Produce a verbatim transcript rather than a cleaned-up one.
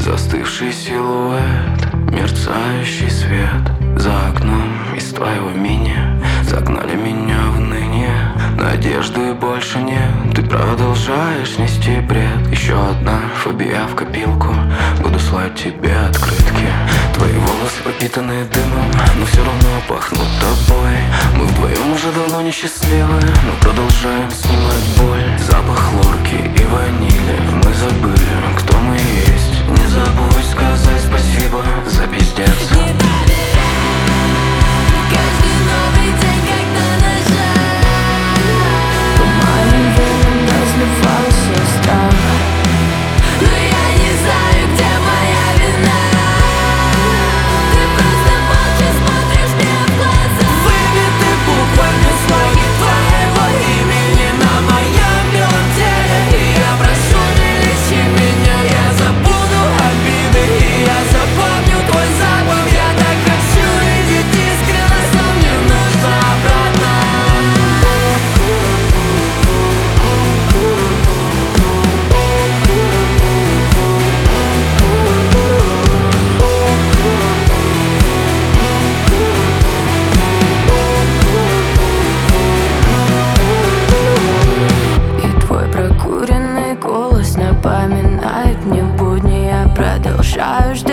Застывший силуэт, мерцающий свет. За окном из твоего мини загнали меня в ныне. Надежды больше нет, ты продолжаешь нести бред. Еще одна фобия в копилку, буду слать тебе открытки. Твои волосы пропитаны дымом, но все равно пахнут тобой. Мы вдвоем уже давно несчастливы, но продолжаем снимать боль. Запах хлорки и ванили, мы забыли, кто мы есть. Не забудь сказать спасибо за пиздец. Каждый новый день как на ножах. По моим венам разливался страх. Но я не знаю, где моя вина. Ты просто молча смотришь мне в глаза. Выбиты буквами слоги твоего имени на моем белом теле. И я прошу, не лечи меня. Я забуду обиды, и я запомню твой запах. Я так хочу видеть искренность, но мне нужно обратно. И твой прокуренный голос напоминает мне будни. Я продолжаю ждать.